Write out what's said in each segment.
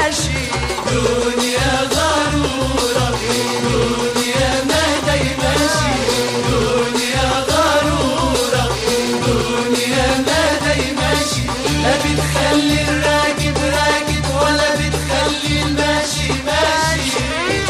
ماشي. دنيا غرورة دنيا ما داي ماشي. دنيا غرورة دنيا ما داي ماشي. لا بتخلي الراكب راكب ولا بتخلي الماشي ماشي.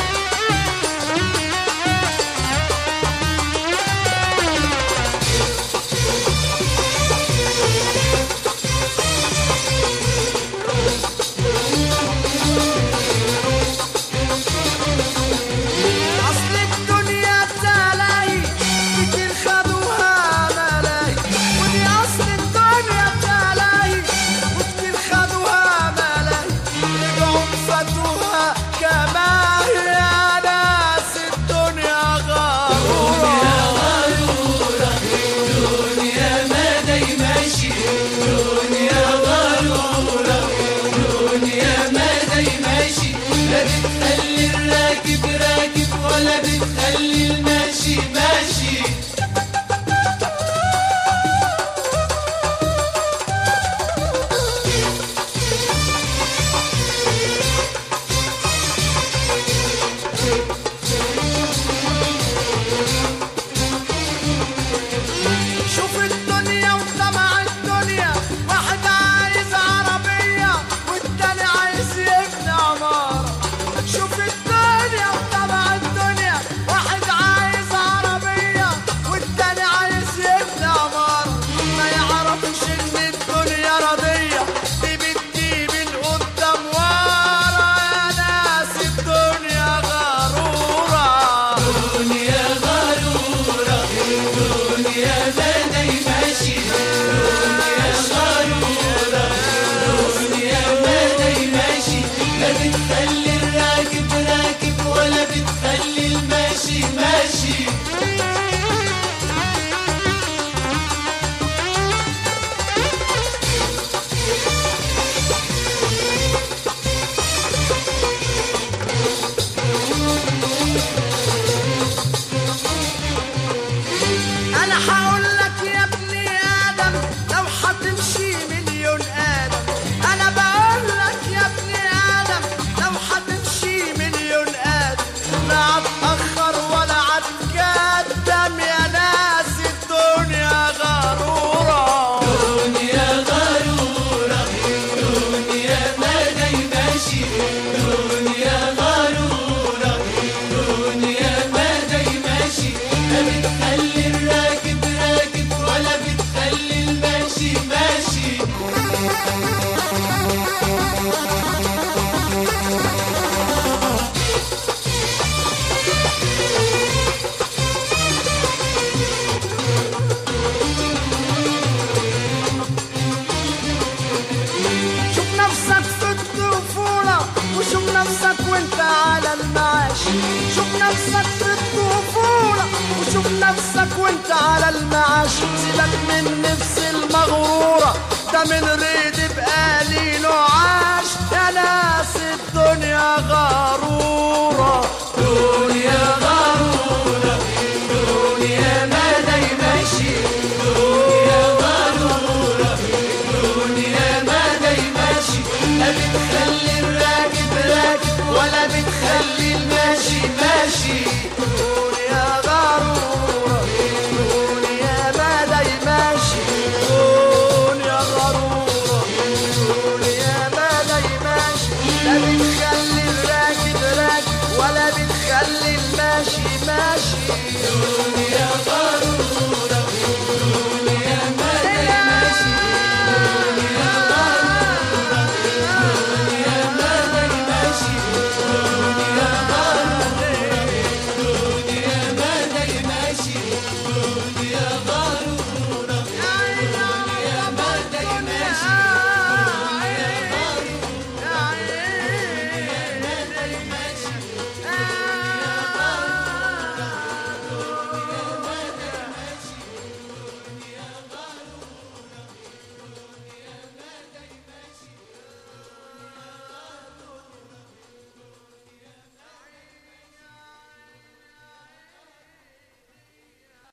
أصل الدنيا تلاهي كتير خدوها ملاهي، ودي أصل الدنيا تلاهي وكتير خدوها ملاهي، رجعوا فاتوها كما هي. ناس الدنيا غرورة غرورة دنيا ما داي ماشي. دنيا غرورة دنيا ما داي ماشي. لا بتخلي الراكب راكب ولا بتخلي الماشي ماشي. شوف الدنيا وطمع الدنيا، واحد عايز عربية والتاني عايز يبني عمارة. شوف الدنيا وطمع الدنيا، واحد عايز عربية والتاني عايز يبني عمارة. ما يعرفش ان الدنيا رضية، دي بتجيب القدام ورا. يا ناس الدنيا غرورة دنيا غرورة دنيا ما داي ماشي. دنيا غرورة دنيا ما داي ماشي. لا بتخلي الراكب راكب ولا بتخلي الماشي ماشي. انا هقول لك يا ابني ادم لو هتمشي مليون ادم. انا بقول لك يا ابني ادم لو هتمشي مليون ادم، لا هتأخر ولا هتقدم. يا ناس الدنيا غرورة دنيا غرورة دنيا ما داي ماشي. دنيا غرورة دنيا ما داي ماشي. لا بتخلي الراكب راكب ولا بتخلي الماشي ماشي. شوف نفسك في الطفولة وشوف نفسك وانت على المعاش. شوف نفسك في الطفولة وشوف نفسك وانت على المعاش. سيبك من نفس المغرورة، ده من ريد بقليل وعاش. يا ناس الدنيا غرورة دنيا غرورة دنيا ما داي ماشي. دنيا غرورة دنيا ما داي ماشي. لا بتخلي الراكب راكب ولا بتخلي الماشي ماشي. دنيا غرورة دنيا ما داي ماشي. دنيا غرورة دنيا ما داي ماشي. لا بتخلي الراكب راكب ولا بتخلي الماشي ماشي. دنيا غرورة